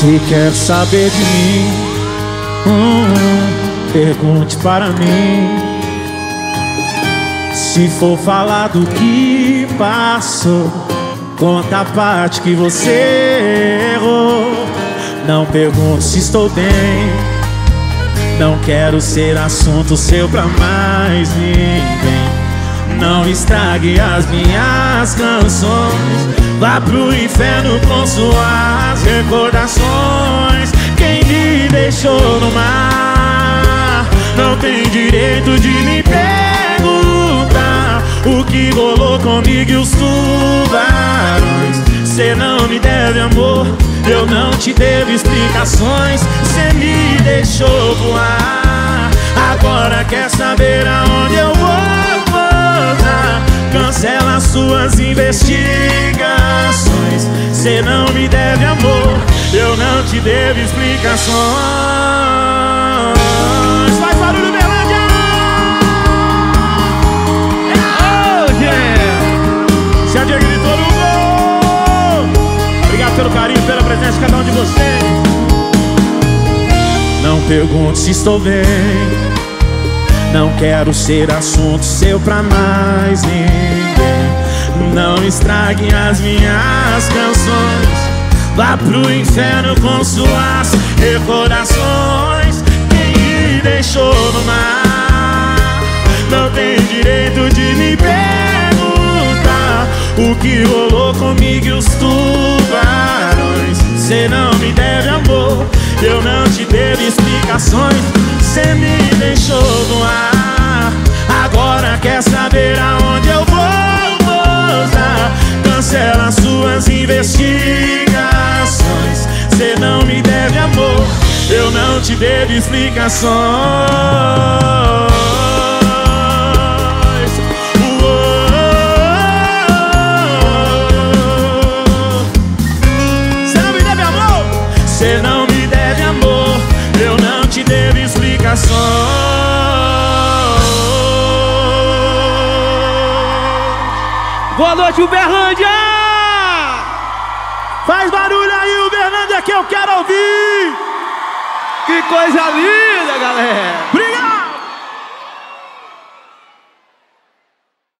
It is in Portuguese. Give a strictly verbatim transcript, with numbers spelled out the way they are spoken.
Se quer saber de mim, hum, pergunte para mim. Se for falar do que passou, conta a parte que você errou. Não pergunte se estou bem, não quero ser assunto seu pra mais ninguém. Não estrague as minhas canções, vá pro inferno com suas recordações. Quem me deixou no mar não tem direito de me perguntar o que rolou comigo e os tubarões. Cê não me deve amor, eu não te devo explicações. Cê me deixou voar, agora quer saber aonde eu vou pousar. Cancela suas investigações. Cê não me deve amor, eu não te devo explicações. Faz barulho, Berlândia! Oh, yeah! Se a Diego gritou no gol. Obrigado pelo carinho, pela presença de cada um de vocês. Não pergunte se estou bem, não quero ser assunto seu pra mais ninguém. Não estrague as minhas canções, vá pro inferno com suas recordações. Quem me deixou no mar não tem direito de me perguntar o que rolou comigo e os tubarões. Cê não me deve amor, eu não te devo explicações. Cê me deixou no ar, agora quer saber aonde eu vou pousar. Cancela suas investigações. Cê não me deve amor, eu não te devo explicações. Cê não me deve amor, cê não me deve amor, eu não te devo explicações. Boa noite, Uberlândia! Faz barulho aí, Uberlândia, que eu quero ouvir! Que coisa linda, galera! Obrigado!